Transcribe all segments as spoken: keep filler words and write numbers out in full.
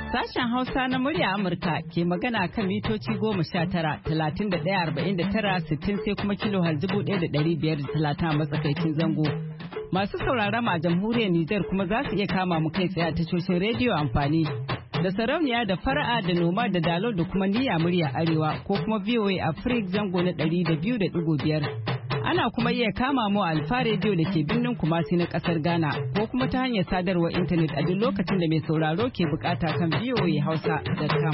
Sashen Hausa na murya Amurka ke magana kan mitoci goma sha tara, talatin da ɗaya, arba'in da tara, sittin sai kuma kilo har dubu ɗaya da ɗari biyar da talatin a matsakaicin zango. Masu sauraron a jamhuriyar Nijar kuma za su iya kama mu kai tsaye a tashoshin rediyo amfani da sarauniya da fara'a da noma da dalo da kuma niyya murya arewa ko kuma V O A Africa zango na ɗari da biyu da ɗigo biyar. Ana kuma iya kama mu a Alfa Radio da ke birnin Kumasi na kasar Ghana ko kuma ta hanyar sadarwar intanet a duk lokacin da mai sauraro ke bukata kan v o a hausa dot com.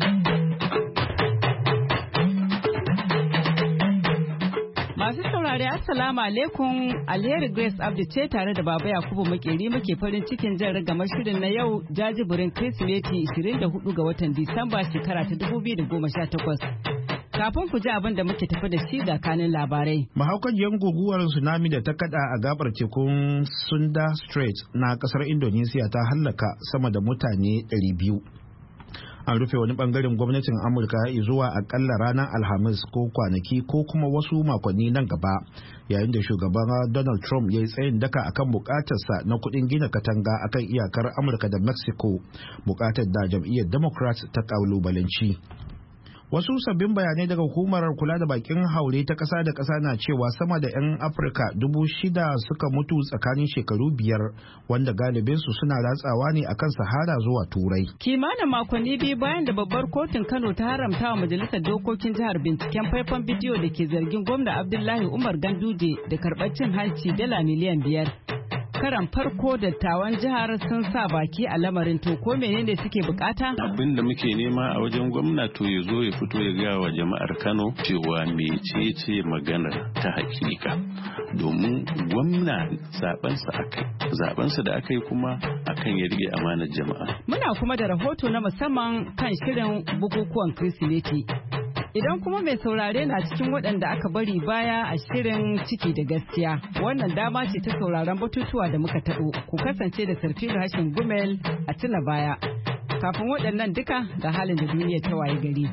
Masu saurare Assalamu alaikum, Alheri Grace Abdi ce tare da Baba Yakubu Makeri muke farin cikin jan rigamar shirin na yau jajibirin Kirsimeti ishirin da hudu ga watan Disamba shekara ta dubu biyu da goma sha takwas. Kafin ku ji abin da muke tafi da shi ga kanin labarai. Mahaukaciyar guguwar tsunami da ta kada a gabar tekun Sunda Strait na kasar Indonesia ta hallaka sama da mutane ɗari biyu. An rufe wani bangaren gwamnatin Amurka zuwa akalla ranar Alhamis ko kwanaki ko kuma wasu makonni nan gaba, yayin da shugaban Donald Trump ya yi tsayin daka akan bukatarsa na kudin gina katanga akan iyakar Amurka da Mexico, bukatar da jam'iyyar Democrat ta kalubalanci. Wasu sabbin bayanai daga hukumar kula da bakin haure ta ƙasa da ƙasa na cewa sama da 'yan Afirka dubu shida suka mutu tsakanin shekaru biyar, wanda galibinsu suna ratsawa ne akan Sahara zuwa Turai. Kimanin makonni biyu bayan da babbar kotun Kano ta haramta wa majalisar dokokin jihar binciken faifan bidiyo da ke zargin gwamna Abdullahi Umar Ganduje da karɓar cin hanci dala miliyan biyar. Karan farko dattawan jihar sun sa baki a lamarin, to ko menene suke bukata? Abin da muke nema a wajen gwamna to ya zo ya fito ya gaya wa jama'ar Kano cewa mecece maganar ta hakika, domin gwamna zabensa akai zabensa da aka yi kuma akan ya rike amanar jama'a. Muna kuma da rahoto na musamman kan shirin bukukuwan Kirsimeti. Idan kuma mai saurare na cikin waɗanda aka bari baya a shirin ciki da gaskiya, wannan dama ce ta sauraron batutuwa da muka taɓo. Ku kasance da Sarfilu Hashin Gumel a tuna baya. Kafin waɗannan duka da halin da duniya ta waye gari.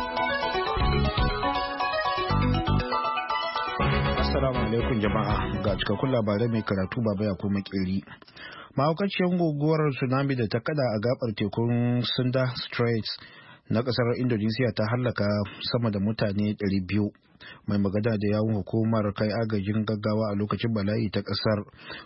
Assalamu alaikum jama'a, ga cikakkun labarai mai karatu Baba ya kuma Makeri. Mahaukaciyar guguwar tsunami da ta kada a gabar tekun Sunda Straits na kasar Indonesia ta hallaka sama da mutane ɗari biyu. Mai magana da yawun hukumar kai agajin gaggawa a lokacin bala'i ta kasar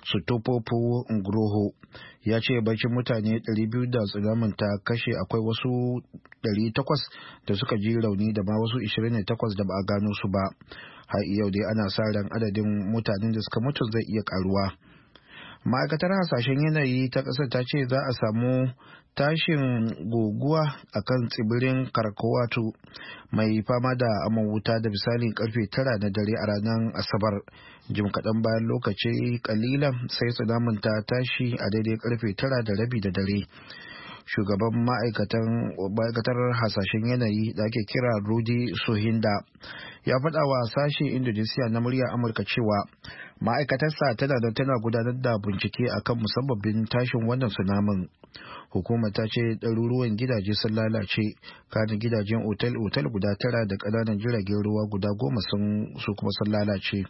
Sutopo Nugroho ya ce bacin mutane ɗari biyu da tsunamin ta kashe akwai wasu ɗari takwas da suka ji rauni da ma wasu ishirin da takwas da ba a gano su ba. Har yau dai ana sa ran adadin mutanen da suka mutu zai iya karuwa. Ma'aikatar hasashen yanayi ta ƙasar ta ce za a samu tashin guguwa a kan tsibirin Krakowatu mai fama da aman wuta da misalin karfe tara na dare a ranar Asabar. Jim kaɗan bayan lokaci kalilan sai tsunamin ta tashi a daidai karfe tara da rabi da dare. Shugaban ma'aikatar hasashen yanayi da ake kira Rudy Sohinda ya faɗa wa sashen Indonesia na murya Amurka cewa ma'aikatarsa tana da tana gudanar da bincike akan musabbabin tashin wannan tsunamin. Hukumar ta ce ɗaruruwan gidaje sun lalace, kanin gidajen otal-otal guda tara da ƙananan jiragen ruwa guda goma sun su kuma sun lalace.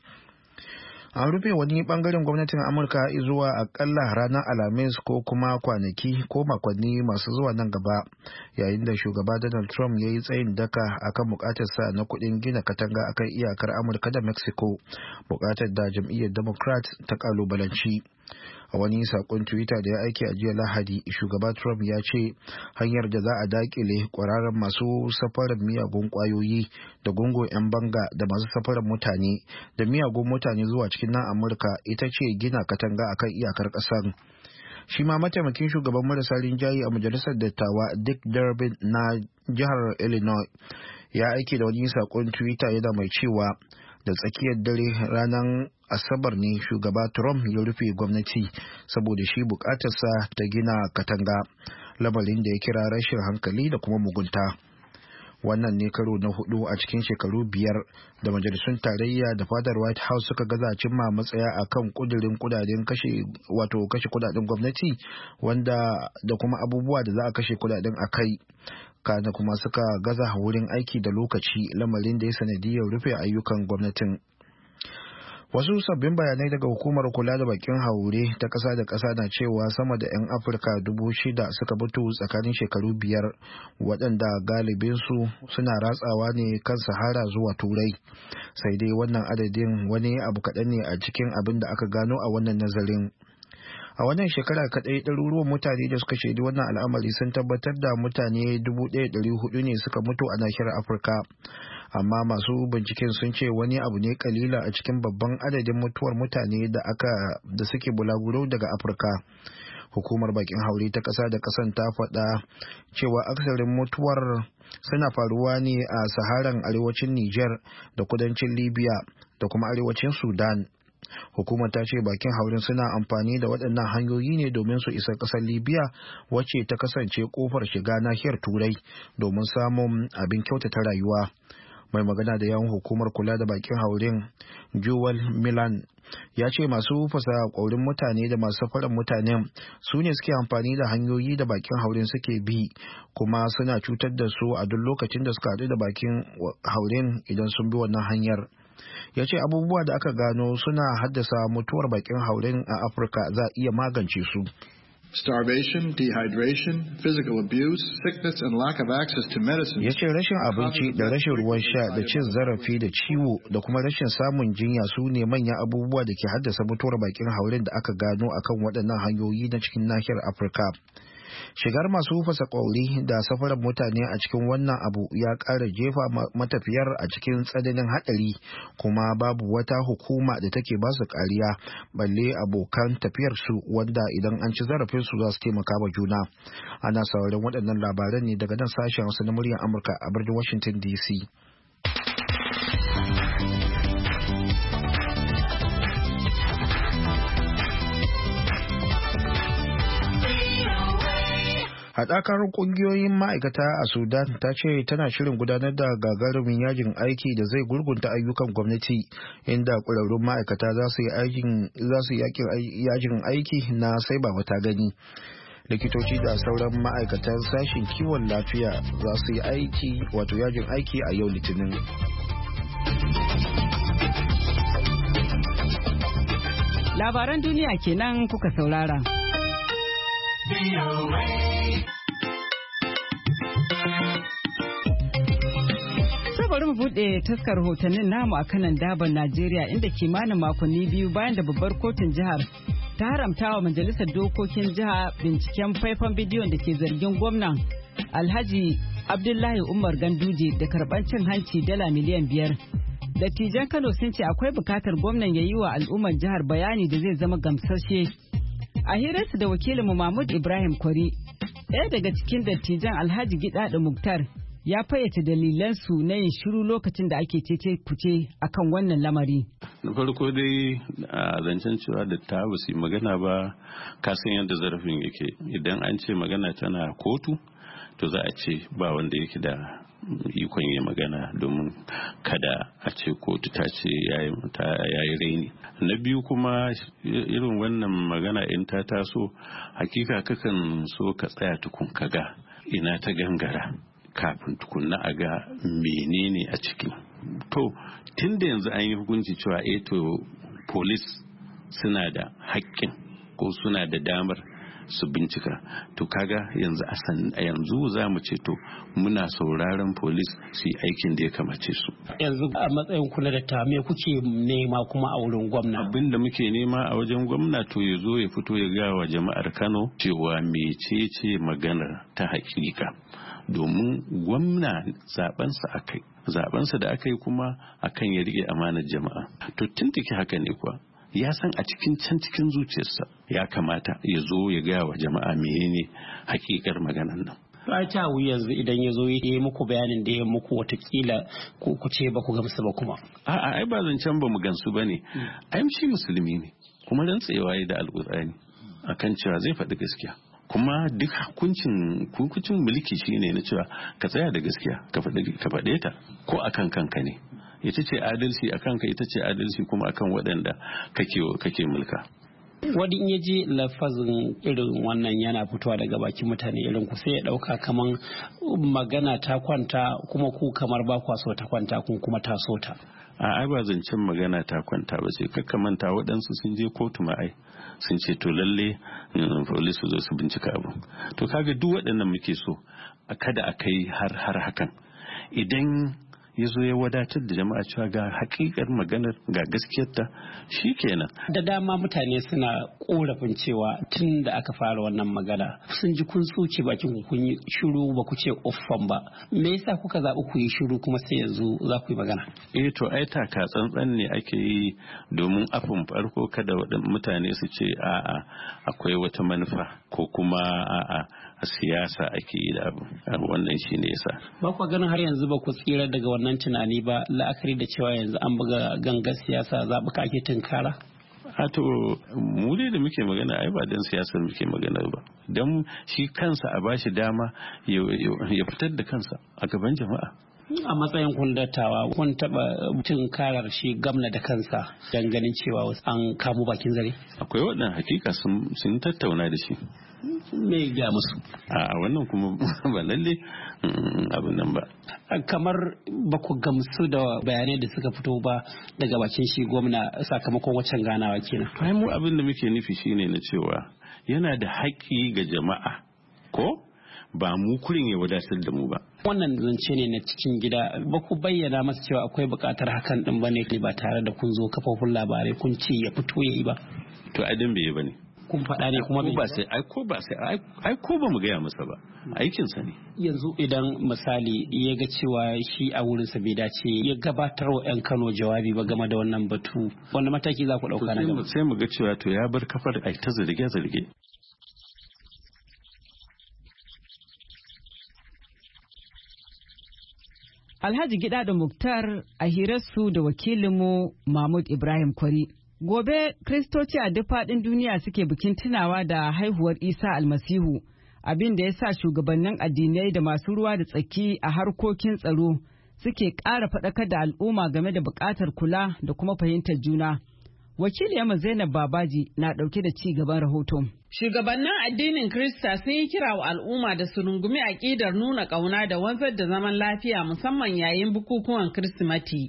An rufe wani bangaren gwamnatin Amurka zuwa akalla ranar Alhamis ko kuma kwanaki ko makonni masu zuwa nan gaba, yayin da shugaba Donald Trump ya yi tsayin daka akan bukatarsa na kuɗin gina katanga akan iyakar Amurka da Mexico, bukatar da jam'iyyar Democrat ta kalubalanci. A wani sakon Twitter da ya aiki a jiya Lahadi, shugaba Trump ya ce hanyar da za a dakile kwararren masu safarar miyagun kwayoyi da gungun 'yan banga da masu safarar mutane da miyagun mutane zuwa cikin nan Amurka ita ce gina katanga akan iyakar ƙasar. Shi ma mataimakin shugaban marasa rinjaye a majalisar dattawa Dick Durbin na jihar Illinois ya aiki da wani sakon Twitter yana mai cewa da tsakiyar dare ranar Asabar ne shugaba Trump ya rufe gwamnati saboda shi bukatarsa ta gina katanga, lamarin da ya kira rashin hankali da kuma mugunta. Wannan ne karo na hudu a cikin shekaru biyar da majalisun tarayya da fadar White House suka gaza cimma matsaya akan kudirin kudaden kashe wato kashe kudaden gwamnati wanda da kuma abubuwa da za a kashe kudaden akai. Kana kuma suka gaza wurin aiki da lokaci, lamarin da ya sanadiyar rufe ayyukan gwamnatin. Wasu sabbin bayanai daga hukumar kula da bakin haure ta ƙasa da ƙasa na cewa sama da 'yan Afirka dubu shida suka mutu tsakanin shekaru biyar, waɗanda galibinsu suna ratsawa ne kan Sahara zuwa Turai. Sai dai wannan adadin wani abu kaɗan ne a cikin abin da aka gano a wannan nazarin. A wannan shekara kaɗai ɗaruruwan mutane da suka shaidi wannan al'amari sun tabbatar da mutane dubu ɗaya da ɗari hudu ne suka mutu a nahiyar Afirka. Amma masu binciken sun ce wani abu ne kalila a cikin babban adadin mutuwar mutane da aka da suke bulaguro daga Afirka. Hukumar bakin haure ta ƙasa da ƙasan ta faɗa cewa aksarin mutuwar suna faruwa ne a Saharan arewacin Nijar da kudancin Libya da kuma arewacin Sudan. Hukumar ta ce bakin haurin suna amfani da waɗannan hanyoyi ne domin su isa ƙasar Libya, wacce ta kasance ƙofar shiga nahiyar Turai domin samun abin kyautata rayuwa. Mai magana da yawun hukumar kula da bakin haurin, Joel Milan, ya ce masu fasa ƙaurin mutane da masu safarar mutane su ne suke amfani da hanyoyi da bakin haurin suke bi, kuma suna cutar da su a duk lokacin da suka haɗu da bakin haurin idan sun bi wannan hanyar. Ya ce abubuwa da aka gano suna haddasa mutuwar bakin haurin a Afirka za a iya magance su. Starvation, dehydration, physical abuse, sickness and lack of access to medicine. Ya ce rashin abinci da rashin ruwan sha da cin zarafi da ciwo da kuma rashin samun jinya su ne manyan abubuwa da ke haddasa mutuwar bakin haurin da aka gano akan waɗannan hanyoyi na cikin nahiyar Afirka. Shigar masu fasa ƙwauri da safarar mutane a cikin wannan abu ya ƙara jefa matafiyar a cikin tsananin haɗari, kuma babu wata hukuma da take ba su kariya balle abokan tafiyarsu wanda idan an ci zarafinsu za su taimaka wa juna. Ana sauraron waɗannan labaran ne daga nan sashen Hausa na muryar Amurka a birnin Washington D C. Haɗakar ƙungiyoyin ma'aikata a Sudan ta ce tana shirin gudanar da gagarumin yajin aiki da zai gurgunta ayyukan gwamnati, inda ƙwararrun ma'aikata za su yi yajin aiki na sai ba wata gani. Likitoci da sauran ma'aikatan sashen kiwon lafiya za su yi aiki wato yajin aiki a yau Litinin. Labaran duniya kenan kuka saurara. Bari mu buɗe taskar hotonnin namu a kanan daban Najeriya, inda kimanin makonni biyu bayan da babbar kotun jihar ta haramta wa majalisar dokokin jiha binciken faifan bidiyon da ke zargin gwamnan Alhaji Abdullahi Umar Ganduje da karɓar cin hanci dala miliyan biyar. Dattijan Kano sun ce akwai bukatar gwamnan ya yi wa al'ummar jihar bayani da zai zama gamsasshe. A hirarsu da wakilinmu Mahmud Ibrahim Kwari, ɗaya daga cikin dattijan Alhaji Gidado Muktar ya fayyace dalilansu na yin shiru lokacin da ake cece kuce akan wannan lamari. Na farko dai a zancen cewa da ta basu magana ba, kasan yadda zarafin yake. Idan an ce magana tana kotu, to za a ce ba wanda yake da ikon yi magana, domin kada a ce kotu ta ce yayi raini. Na biyu kuma irin wannan magana in ta taso, hakika kakan so ka tsaya tukun kaga ina ta gangara kafin tukunna a ga menene a ciki. To tun da yanzu an yi hukunci cewa eh to police suna da haƙƙin ko suna da damar su bincika, to kaga yanzu a yanzu za mu ce to muna sauraron police su yi aikin da ya kamace su. Yanzu a matsayin kula da ta me kuke nema kuma a wurin gwamna? Abin da muke nema a wajen gwamna to ya zo ya fito ya ga wa jama'ar Kano cewa mecece maganar ta hakika, domin gwamna zabensa akai zabensa da aka yi kuma akan ya rike amanar jama'a. To tun take haka ne kuwa ya san a cikin can cikin zuciyarsa ya kamata ya zo ya gaya wa jama'a menene hakikar maganar nan. Ba ta wu yanzu idan ya zo ya yi muku bayanin da ya muku watakila ko ku ce ba ku gamsu ba kuma. A'a ai ba zancen ba mu gamsu ba ne. Ai shi musulmi ne kuma rantsewa ya da alƙur'ani akan cewa zai faɗi gaskiya. Kuma duk hukuncin hukuncin mulki shine na cewa ka tsaya da gaskiya ka faɗe ta ko akan kanka ne. Ita ce adalci a kanka, ita ce adalci kuma akan waɗanda kake kake mulka. wani in yaji lafazin irin wannan yana fitowa daga bakin mutane irin ku sai ya dauka kaman magana ta kwanta kuma ku kamar ba kwa so ta kwanta kun kuma ta so ta. a ai ba zancen magana ta kwanta ba sai kakka manta waɗansu sun je kotu ma ai sun ce to lalle police su zo su bincika abu to kaga duk waɗannan muke so kada a kai har har hakan idan ya zo ya wadatar da jama'a cewa ga hakikar maganar ga gaskiyarta kenan. Da dama mutane suna korafin cewa tun da aka fara wannan magana sun ji kun tsuke bakin ku kun yi shiru ba ku ce uffan ba me yasa kuka zaɓi ku yi shiru kuma sai yanzu za ku yi magana. Eh to ai taka tsantsan ne ake yi domin afin farko kada waɗannan mutane su ce a'a akwai wata manufa ko kuma a'a a siyasa ake yi da abu wannan shine yasa. Ba ku ganin har yanzu ba ku tsira daga wannan nan tunani ba la'akari da cewa yanzu an buga gangar siyasa zaɓuka ake tunkara? Hato mu dai da muke magana ai ba dan siyasar muke magana ba dan shi kansa a bashi dama ya fitar da kansa a gaban jama'a. A matsayin kun dattawa kun taba tunkarar shi gamna da kansa dan ganin cewa an kamo bakin zare? Akwai waɗannan hakika sun tattauna da shi. Me ya musu? A wannan kuma ba lalle abin nan ba. Kamar ba ku gamsu da bayanai da suka fito ba daga bakin shi gwamna sakamakon waccan ganawa kenan. Ai mu abin da muke nufi shine na cewa yana da haƙƙi ga jama'a ko ba mu kurin ya wadatar da mu ba. Wannan zance ne na cikin gida ba ku bayyana masa cewa akwai buƙatar hakan din bane ba tare da kun zo kafofin labarai kun ce ya fito yayi ba. To adan bai bane. Kun faɗa ne kuma ba sai ai ko ba sai ai ko ba mu gaya masa ba aikin sa ne. Yanzu idan misali ya ga cewa shi a wurin sa bai dace ya gabatar wa yan Kano jawabi ba game da wannan batu wanda mataki za ku dauka na gaba? Sai mu ga cewa to ya bar kafar ai ta zarge zarge. Alhaji Gida da Muktar a hirarsu da wakilinmu Mahmud Ibrahim Kwari. Gobe, Kristoci a duk faɗin duniya suke bikin tunawa da haihuwar Isa Almasihu, abin da ya sa shugabannin addinai da masu ruwa da tsaki a harkokin tsaro suke ƙara faɗakar da al'umma game da buƙatar kula da kuma fahimtar juna. Wakiliyarmu Zainab Babaji na ɗauke da ci gaban rahoton. Shugabannin addinin Kirista sun yi kira wa al'umma da su rungumi aƙidar nuna ƙauna da wanzar da zaman lafiya musamman yayin bukukuwan Kirsimati.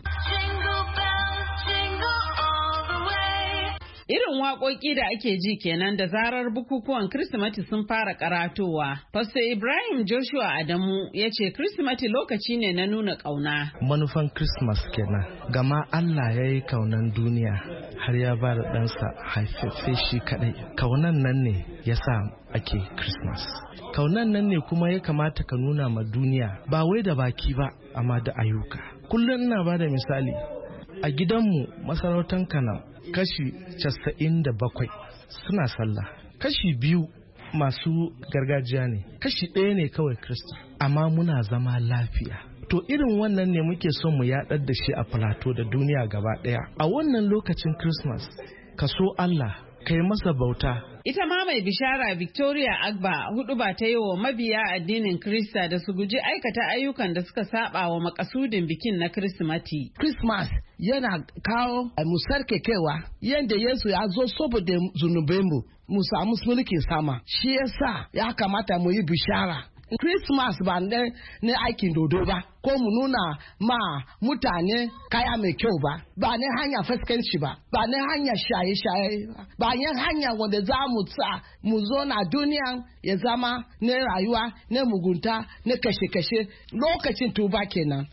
Irin waƙoƙi da ake ji kenan da zarar bukukuwan Kirsimeti sun fara karatowa. Pastor Ibrahim Joshua Adamu ya ce Kirsimeti lokaci ne na nuna ƙauna. Manufan Christmas kenan, gama Allah ya yi kaunan duniya har ya ba da ɗansa haifaffe shi kaɗai. Kaunan nan ne ya sa ake Christmas. Kaunan nan ne kuma ya kamata ka nuna ma duniya ba wai da baki ba amma da ayyuka. Kullum ina ba da misali a gidanmu masarautar Kano kashi casa'in da bakwai suna sallah, kashi biyu masu gargajiya ne, kashi ɗaya ne kawai Kirista, amma muna zama lafiya. To irin wannan ne muke son mu yaɗar da shi a Plateau da duniya gaba ɗaya. A wannan lokacin Christmas, ka so Allah, ka yi masa bauta. Ita ma mai bishara Victoria Agba hudu ba ta yi wa mabiya addinin Kirista da su guji aikata ayyukan da suka saba wa makasudin bikin na Kirsimati. Christmas yana kawo mu sarkakewa yadda Yesu ya zo saboda zunubanmu mu samu mulkin sama. Shi yasa ya kamata mu yi bishara. Christmas ba ne ne aikin dodo ba, ko mu nuna ma mutane kaya mai kyau ba, ba ne hanya fuskanci ba, ba ne hanya shaye-shaye ba, ba ne hanya wanda za mu sa mu zo na duniya ya zama ne rayuwa ne mugunta ne kashe-kashe. Lokacin tuba kenan.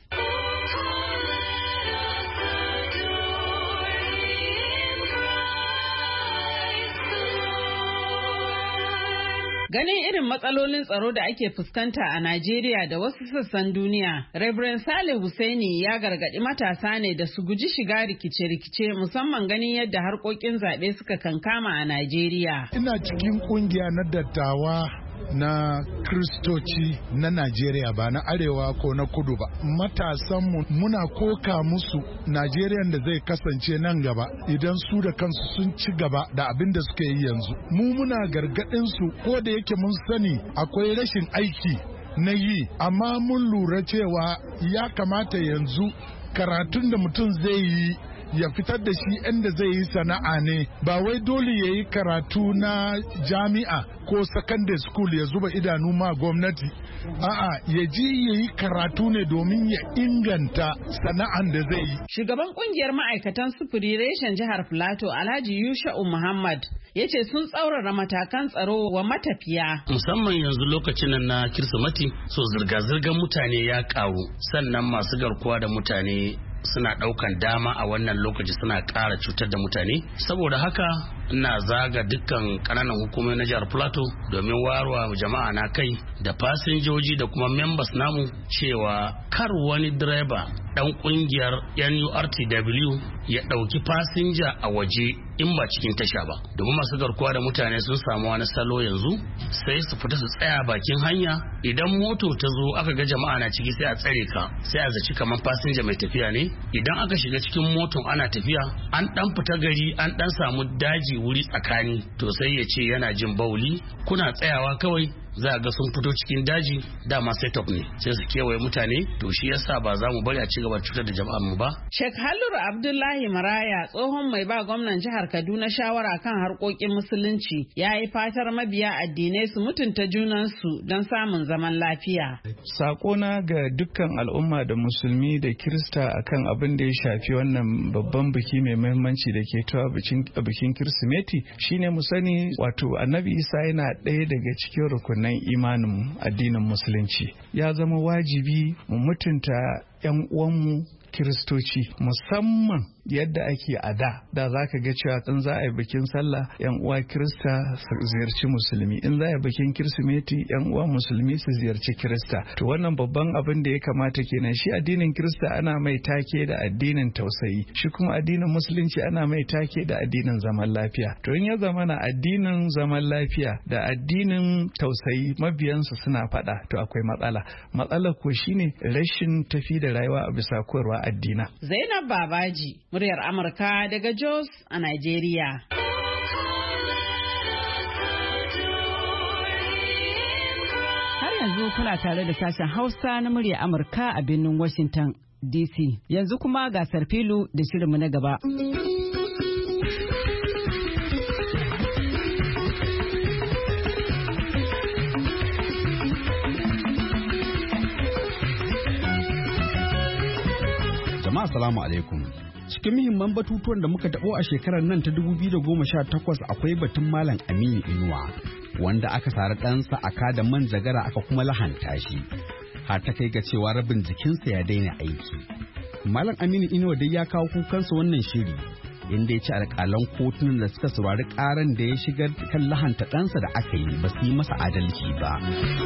Ganin irin matsalolin tsaro da ake fuskanta a Najeriya da wasu sassan duniya, Reverend Saleh Hussaini ya gargaɗi matasa ne da su guji shiga rikice-rikice musamman ganin yadda harkokin zaɓe suka kankama a Najeriya. Ina cikin ƙungiya na dattawa na Kristoci na Najeriya, ba na arewa ko na kudu ba. Matasanmu muna koka musu Najeriyan da zai kasance nan gaba idan su da kansu sun ci gaba da abin da suka yi yanzu. Mu muna gargaɗin su, ko da yake mun sani akwai rashin aiki na yi, amma mun lura cewa ya kamata yanzu karatun da mutum zai yi ya fitar da shi inda zai yi sana'a ne, ba wai dole ya yi karatu na jami'a ko secondary school ya zuba idanu ma gwamnati. A'a, ya ji ya yi karatu ne domin ya inganta sana'an da zai yi. Shugaban kungiyar ma'aikatan sufuri reshen jihar Filato Alhaji Yusha'u Muhammad ya ce sun tsaurara matakan tsaro wa matafiya. Musamman yanzu lokacin nan na Kirsimati, so zirga-zirgar mutane ya ƙaru, sannan masu garkuwa da mutane suna ɗaukan dama a wannan lokaci suna ƙara cutar da mutane. Saboda haka ina zaga dukkan ƙananan hukumomi na jihar Plateau domin warwa jama'a na kai da fasinjoji da kuma members namu cewa kar wani direba dan kungiyar N U R T W ya ɗauki fasinja a waje in ba cikin tasha ba, domin masu garkuwa da mutane sun samu wani salo yanzu sai su fita su tsaya bakin hanya. Idan moto ta zo aka ga jama'a na ciki sai a tsare ka, sai a zaci kamar fasinja mai tafiya ne. Idan aka shiga cikin moton ana tafiya, an dan fita gari an dan samu daji wuri tsakani, to sai ya ce yana jin bauli, kuna tsayawa kawai za a ga sun fito cikin daji, dama setup ne, sai su kewaye mutane. To shi yasa ba za mu bari a ci gaba cutar da jama'ar mu ba. Sheikh Halluru Abdullahi Maraya, tsohon mai ba gwamnan jihar Kaduna shawara kan harkokin musulunci, ya yi fatar mabiya addinai su mutunta junansu don samun zaman lafiya. Sakona ga dukkan al'umma da musulmi da Kirista akan abin da ya shafi wannan babban biki mai muhimmanci da ke tawa bikin Kirsimeti shine mu sani wato Annabi Isa yana ɗaya daga cikin rukunan imanin addinin musulunci. Ya zama wajibi mu mutunta 'yan uwanmu Kiristoci, musamman yadda ake a da da za ka ga cewa in za a yi bikin sallah yan uwa Kirista su ziyarci musulmi, in za a yi bikin Kirsimeti yan uwa musulmi su ziyarci Kirista. To wannan babban abin da ya kamata kenan. Shi addinin Kirista ana mai take da addinin tausayi, shi kuma addinin musulunci ana mai take da addinin zaman lafiya. To in ya zama na addinin zaman lafiya da addinin tausayi mabiyansu suna faɗa, to akwai matsala. Matsalar ko shine rashin tafi da rayuwa a bisa koyarwa addina. Zainab Babaji, muryar Amurka daga Jos a Najeriya. Har yanzu kuna tare da sashen Hausa na muryar Amurka a birnin Washington D C. Yanzu kuma ga Sarfilu da shirinmu na gaba. Jama'a salamu alaikum. Cikin muhimman batutuwan da muka taɓo a shekarar nan ta dubu biyu da goma sha takwas akwai batun Malam Aminu Inuwa, wanda aka sari ɗansa a kada manjagara aka kuma lahanta shi, har ta kai ga cewa rabin jikinsa ya daina aiki. Malam Aminu Inuwa dai ya kawo kukansa wannan shiri, inda ya ci alƙalan kotunan da suka saurari ƙaran da ya shigar kan lahanta ɗansa da aka yi ba su yi masa adalci ba.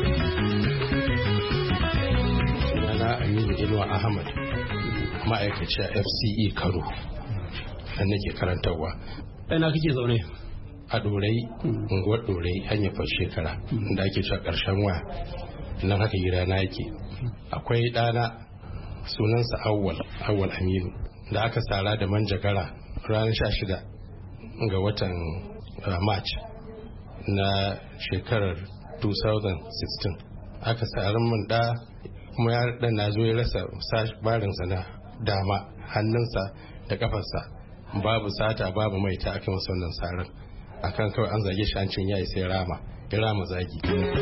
Sunana Aminu Inuwa Ahmad, ma'aikaci a F C E Kano, nan nake karantarwa. Ɗana kake zaune? A Ɗorai, unguwar Ɗorai, hanyar shekara da ake cewa ƙarshen waya, nan haka gida na yake. Akwai ɗana sunansa Awwal, Awwal Aminu, da aka sara da manjagara ranar sha shida ga watan March na shekarar two thousand sixteen. Aka sari mun ɗa, kuma ya ɗan na zo ya rasa barinsa na dama, hannunsa da kafarsa, babu sata babu mai ta aka masa wannan sarin, akan kawai an zage shi an cin yayi sai rama ya rama zagi.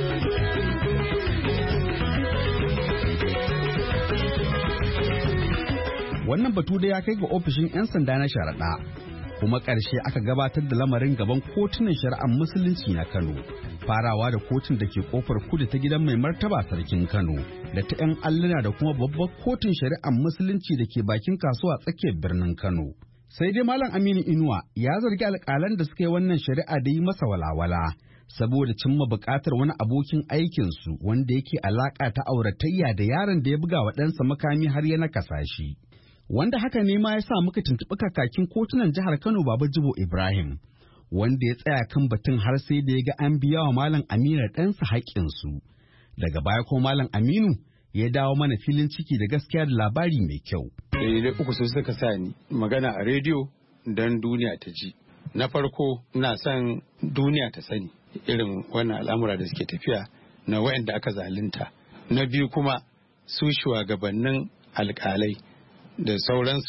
Wannan batu da ya kai ga ofishin 'yan sanda na sharaɗa, kuma ƙarshe aka gabatar da lamarin gaban kotunan shari'ar musulunci na Kano, farawa da kotun da ke kofar kudu ta gidan mai martaba sarkin Kano, da ta 'yan alluna da kuma babbar kotun shari'ar musulunci da ke bakin kasuwa tsakiyar birnin Kano. Sai dai Malam Aminu Inuwa ya zargi alƙalan da suka yi wannan shari'a da yi masa walawala, saboda cimma buƙatar wani abokin aikinsu wanda yake alaƙa ta auratayya da yaron da ya buga wa ɗansa makami har ya nakasa shi. Wanda haka ne ma ya sa muka tuntuɓi kakakin kotunan jihar Kano Baba Jibo Ibrahim, wanda ya tsaya kan batun har sai da ya ga an biya wa Malam Aminu ɗansa haƙƙinsu. Daga baya ko Malam Aminu ya dawo mana filin ciki da gaskiya da labari mai kyau. Dalilai uku su suka sa ni magana a rediyo don duniya ta ji. Na farko, ina son duniya ta sani irin wannan al'amura da suke tafiya na waɗanda aka zalunta. Na biyu kuma, su shugabannin alƙalai da sauransu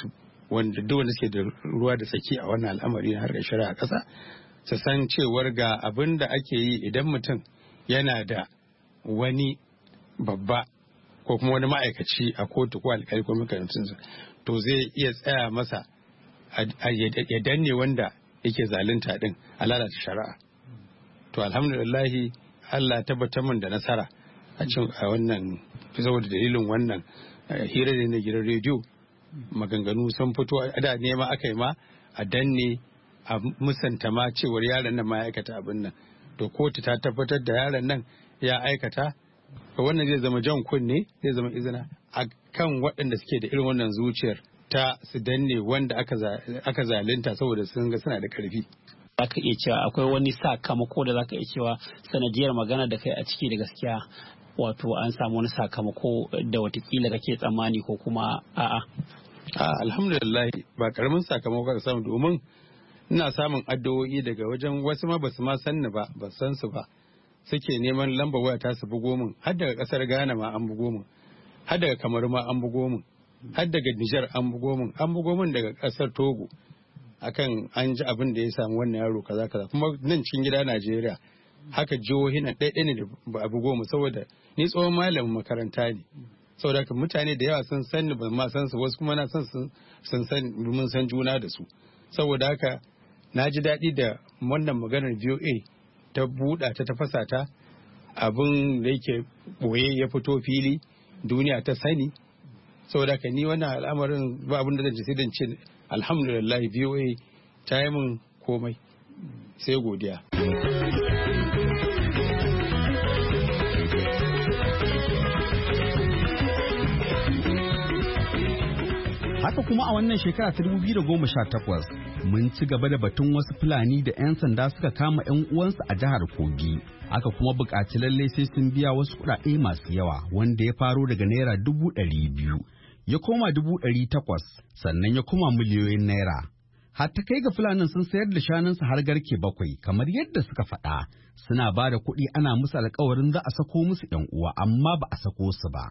wanda duk wanda suke da ruwa da tsaki a wannan al'amari na harkar shari'a ƙasa su san cewar ga abin da ake yi idan mutum yana da wani babba ko kuma wani ma'aikaci a kotu ko alƙali ko makarantunsa to zai iya tsaya masa ya danne wanda yake zalunta din a lalata shari'a. To alhamdulillahi Allah tabbatar min da nasara a cin a wannan saboda dalilin wannan hira da na gidan rediyo maganganu sun fito a da nema aka yi ma a danne a musanta ma cewar yaron nan ma ya aikata abin nan to kotu ta tabbatar da yaron nan ya aikata wannan zai zama jan kunne zai zama izina a kan waɗanda suke da irin wannan zuciyar ta su danne wanda aka zalunta saboda sun ga suna da ƙarfi. Zaka iya cewa akwai wani sakamako da zaka iya cewa sanadiyar magana da kai a ciki da gaskiya wato an samu wani sakamako da watakila kake tsammani ko kuma a'a. Alhamdulillah ba karamin sakamako ka samu domin ina samun addu'o'i daga wajen wasu ma basu ma san ni ba ba san su ba suke neman lambar waya ta su bugo min har daga kasar Ghana ma an bugo min har daga Kamaru ma an bugo min har daga Niger an bugo min an bugo min daga kasar Togo akan an ji abin da ya samu wannan yaro kaza kaza kuma nan cikin gida Najeriya haka jihohi na ɗaya ne da ba a bugo mu saboda ni tsohon malamin makaranta ne saboda haka mutane da yawa sun san ba ma san su wasu kuma na san sun san mun san juna da su saboda haka na ji daɗi da wannan maganar V O A ta buɗa ta tafasa ta abin da yake ɓoye ya fito fili duniya ta sani saboda haka ni wannan al'amarin ba abin da zan ce sai dan ce alhamdulillah V O A ta yi min komai sai godiya. Haka kuma a wannan shekara ta dubu biyu da goma sha takwas mun ci gaba da batun wasu Fulani da 'yan sanda suka kama 'yan uwansu a jihar Kogi. Aka kuma buƙaci lallai sai sun biya wasu kuɗaɗe masu yawa wanda ya faro daga naira dubu ɗari biyu ya koma dubu ɗari takwas sannan ya koma miliyoyin naira. Har ta kai ga Fulanin sun sayar da shanunsu har garke bakwai kamar yadda suka faɗa suna ba da kuɗi ana musu alƙawarin za a sako musu 'yan uwa amma ba a sako su ba.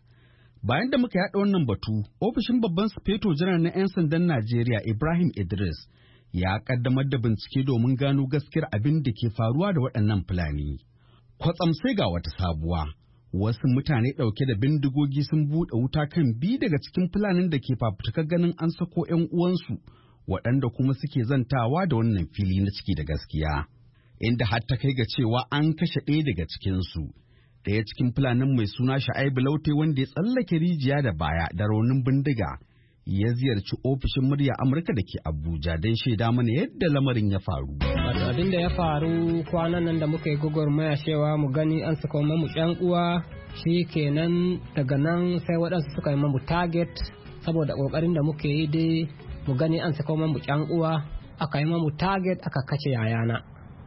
Bayan da muka yaɗa wannan batu, ofishin babban sufeto janar na 'yan sandan Najeriya Ibrahim Idris ya ƙaddamar da bincike domin gano gaskiyar abin da ke faruwa da waɗannan Fulani. Kwatsam sai ga wata sabuwa, wasu mutane ɗauke da bindigogi sun buɗe wuta kan biyu daga cikin Fulanin da ke fafutukar ganin an sako 'yan uwansu, waɗanda kuma suke zantawa da wannan fili na ciki da gaskiya, inda har ta kai ga cewa an kashe ɗaya daga cikinsu. Daya cikin Fulanin mai suna Sha'aibu Laute wanda ya tsallake rijiya da baya da raunin bindiga ya ziyarci ofishin murya Amurka da ke Abuja don shaida mana yadda lamarin ya faru. Wato abin da ya faru kwanan nan da muka yi gwagwarmaya cewa mu gani an saka mu ƴan uwa shi kenan daga nan sai waɗansu suka yi mu target saboda ƙoƙarin da muke yi dai mu gani an saka mu ƴan uwa aka yi mu target aka kace yayana.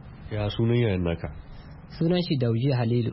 Ya sunan yayan naka? Sunan shi Dauji Halilu.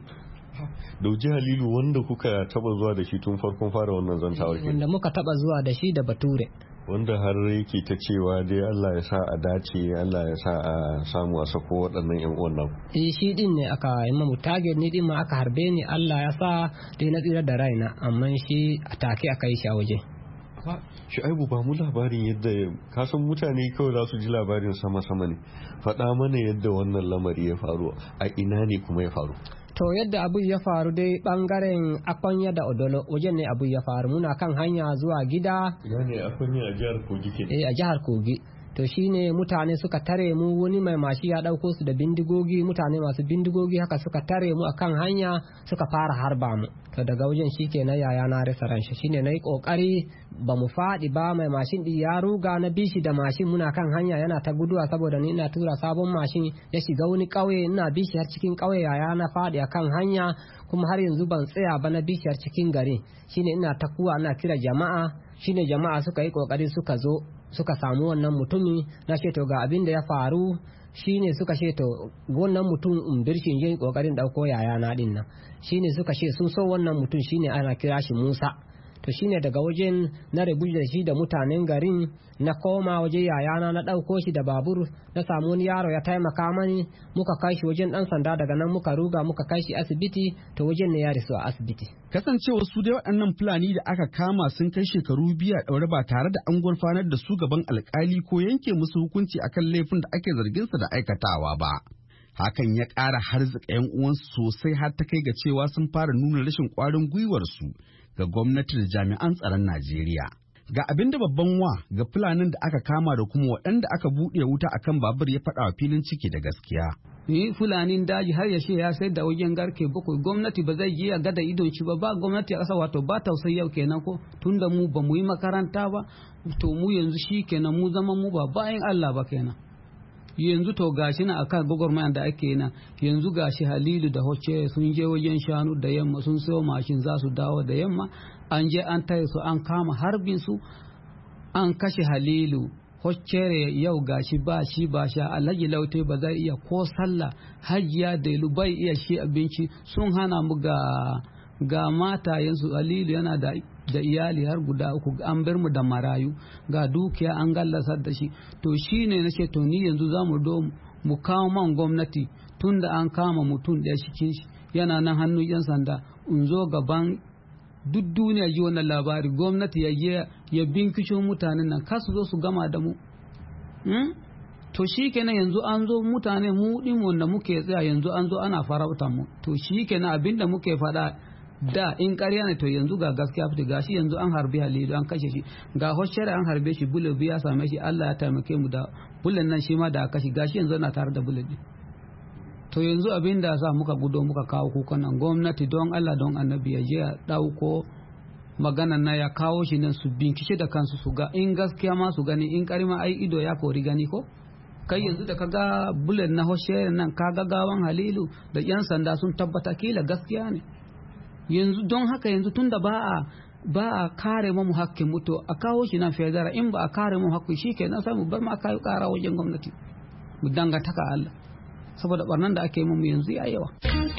Dauji Halilu wanda kuka taba zuwa da shi tun farkon fara wannan zantawar ke? Wanda muka taba zuwa da shi da Bature. Wanda har yake ta cewa dai Allah ya sa a dace, Allah ya sa a samu a sako waɗannan ƴan uwan nan. Eh shi din ne aka yi mamu target ni din ma aka harbe ni Allah ya sa dai na tsira da raina amma shi a take aka yi shi a waje. Shu'aibu ba mu labarin yadda kasan mutane kawai za su ji labarin sama-sama ne. Faɗa mana yadda wannan lamari ya faru a ina ne kuma ya faru. To yadda abu ya faru dai bangaren Akonya da Odolo wajen ne abu ya faru muna kan hanya zuwa gida. Ina ne Akonya a jihar Kogi ke? Eh a jihar Kogi. To shine mutane suka tare mu wani mai mashi ya dauko su da bindigogi mutane masu bindigogi haka suka tare mu akan hanya suka fara harba mu. To daga wajen shike na yaya na rasa ran shi shine nayi kokari ba mu fadi ba mai mashin din ya ruga na bishi da mashin muna kan hanya yana ta guduwa saboda ni ina tura sabon mashin ya shiga wani kauye ina bishi har cikin kauye yaya na fadi akan hanya kuma har yanzu ban tsaya ba na bishi har cikin gari shine ina ta kuwa ina kira jama'a shine jama'a suka yi kokari suka zo suka samu wannan mutumi na ce to ga abin da ya faru shine suka ce to wannan mutum in birshin yin kokarin dauko yaya na din nan shine suka ce sun so wannan mutum shine ana kira shi Musa to shine daga wajen na rabu da shi da mutanen garin na koma waje yayana na ɗauko shi da babur na samu wani yaro ya taimaka mani muka kai shi wajen ɗan sanda daga nan muka ruga muka kai shi asibiti to wajen ne ya rasu a asibiti. Kasancewa su dai waɗannan Fulani da aka kama sun kai shekaru biyu a ɗaure ba tare da an gurfanar da su gaban alkali ko yanke musu hukunci akan laifin da ake zargin su da aikatawa ba. Hakan ya ƙara harzika 'yan uwansu sosai har ta kai ga cewa sun fara nuna rashin ƙwarin gwiwarsu ga gwamnati da jami'an tsaron Najeriya. Ga abin da babban wa ga Fulanin da aka kama da kuma waɗanda aka buɗe wuta akan babur ya faɗa wa filin ciki da gaskiya. Ni Fulanin daji har ya ya sayar da wajen garke bakwai gwamnati ba zai yi a gada idon shi ba ba gwamnati a ƙasa wato ba tausayi yau kenan ko tunda mu ba mu yi makaranta ba to mu yanzu shi kenan mu zama mu ba bayan Allah ba kenan. Yanzu to gashi na akan gwagwarmayan da ake nan yanzu gashi Halilu da Hoce sun je wajen shanu da yamma sun sayo mashin za su dawo da yamma an je an tare su an kama harbin su an kashe Halilu Hoccere yau gashi ba shi ba sha Alhaji Laute ba zai iya ko sallah Hajiya Delu bai iya shi abinci sun hana mu ga ga matayensu Halilu yana da da iyali har guda uku an bar mu da marayu ga dukiya an gallasar da shi to shine nace to ni yanzu zamu do mu kawo man gwamnati tunda an kama mutum da shi yana nan hannu yan sanda in zo gaban duk duniya ji wannan labari gwamnati ya je ya binkisho mutanen nan kasu zo su gama da mu hmm? to shikenan yanzu an zo mutane mu din wanda muke tsaya yanzu an zo ana farauta mu to shikenan abinda muke faɗa da in ƙarya ne to yanzu ga gaskiya fita gashi yanzu an harbi Halilu an kashe shi ga Hoshera an harbe shi bullet ya same shi Allah ya taimake mu da bullet nan shi ma da kashi gashi yanzu na tare da bullet din to yanzu abin da sa muka gudo muka kawo kukan nan gwamnati don Allah don Annabi ya je ya dauko maganan na ya kawo shi nan su bincike da kansu su ga in gaskiya ma su gani in karima ai ido ya kori gani ko kai yanzu da kaga bullet na Hoshera nan kaga gawan Halilu da yan sanda sun tabbata kila gaskiya ne yanzu don haka yanzu tunda ba a ba a kare mu hakkin mutu a kawo shi nan fedara in ba a kare mu hakki shikenan sai mu bar ma kai kara wajen gwamnati mu dangantaka Allah saboda barnan da ake mu yanzu ya yawa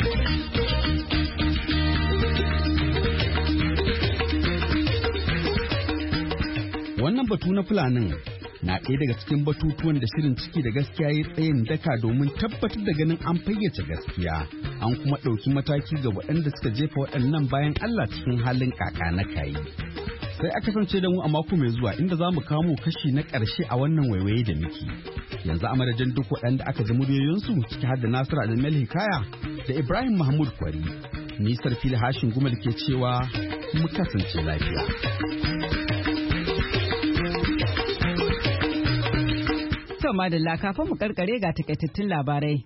wannan batu na Fulanin na ɗaya daga cikin batutuwan da shirin ciki da gaskiya ya tsayin daka domin tabbatar da ganin an fayyace gaskiya an kuma ɗauki mataki ga waɗanda suka jefa waɗannan bayan Allah cikin halin kaka na kayi. Sai a kasance da mu a mako mai zuwa inda za mu kamo kashi na ƙarshe a wannan waiwaye da miki. Yanzu a madadin duk waɗanda aka ji muryoyinsu ciki har da Nasiru Adamu Hikaya da Ibrahim Mahmud Kwari. Nisar Fili Hashin Gumal ke cewa mu kasance lafiya. To madalla kafin mu karkare ga takaitattun labarai.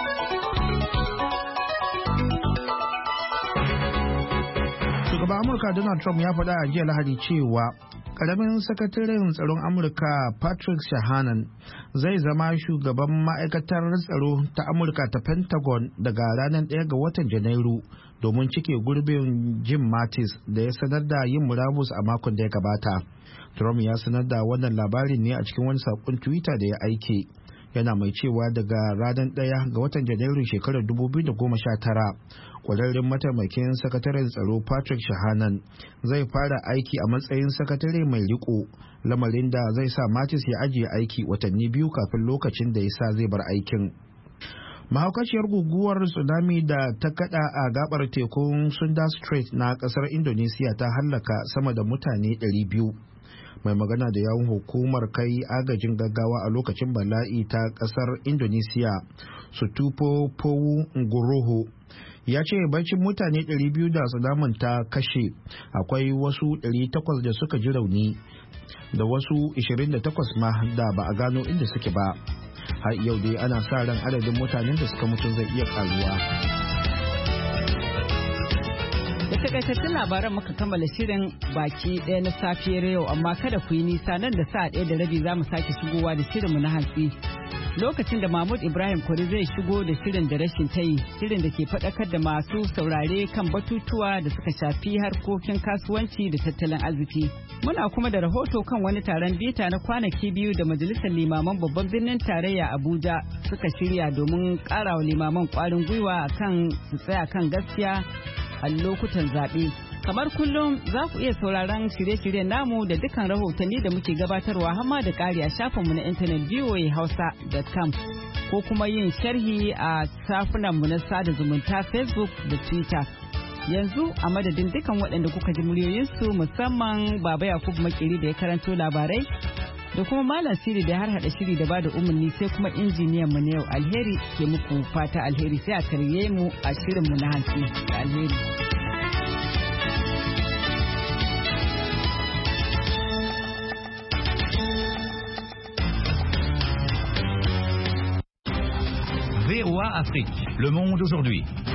Shugaban Amurka Donald Trump ya faɗa a jiya Lahadi cewa ƙaramin sakataren tsaron Amurka Patrick Shanahan zai zama shugaban ma'aikatar tsaro ta Amurka ta Pentagon daga ranar ɗaya ga watan Janairu domin cike gurbin Jim Mattis da ya sanar da yin murabus a makon da ya gabata. Trump ya sanar da wannan labarin ne a cikin wani saƙon Twitter da ya aike. Yana mai cewa daga ranar ɗaya ga watan Janairu shekarar dubu biyu da goma sha tara, ƙwararren mataimakin sakataren tsaro Patrick Shanahan zai fara aiki a matsayin sakatare mai riko, lamarin da zai sa Mattis ya ajiye aiki watanni biyu kafin lokacin da ya sa zai bar aikin. Mahaukaciyar guguwar tsunami da ta kada a gabar tekun Sunda Strait na kasar Indonesia ta hallaka sama da mutane ɗari biyu. Mai magana da yawun hukumar kai agajin gaggawa a lokacin bala'i ta kasar Indonesia, Sutopo Purwo Nugroho, ya ce bacin mutane ɗari biyu da tsunamin ta kashe, akwai wasu ɗari takwas da suka ji rauni da wasu ishirin da takwas ma da ba a gano inda suke ba. Har yau dai ana sa ran adadin mutanen da suka mutu zai iya karuwa. Da takaitattun labaran muka kammala shirin baki ɗaya na safiyar yau, amma kada ku yi nisa, nan da sa'a ɗaya da rabi za mu sake shigowa da shirinmu na hantsi. Lokacin da Mahmud Ibrahim Kwari zai shigo da shirin da rashin tayi, shirin da ke faɗakar da masu saurare kan batutuwa da suka shafi harkokin kasuwanci da tattalin arziki. Muna kuma da rahoto kan wani taron bita na kwanaki biyu da Majalisar Limaman Babban Birnin Tarayya Abuja suka shirya domin ƙara wa limaman ƙwarin gwiwa kan su tsaya kan gaskiya a lokutan zaɓe. Kamar kullum za ku iya sauraron shirye-shiryen namu da dukkan rahotanni da muke gabatarwa hamma da ƙari a shafinmu na intanet v o a hausa dot com ko kuma yin sharhi a shafinanmu na sada zumunta Facebook da Twitter. Yanzu a madadin dukkan waɗanda kuka ji muryoyinsu musamman Baba Yakubu Makeri da ya karanto labarai da kuma Malam Siri da har hada shiri da bada umarni sai kuma injiniyan mu na yau Alheri ke muku fata alheri sai a karye mu a shirin mu na hantsi alheri. V O A Afrique, le monde aujourd'hui.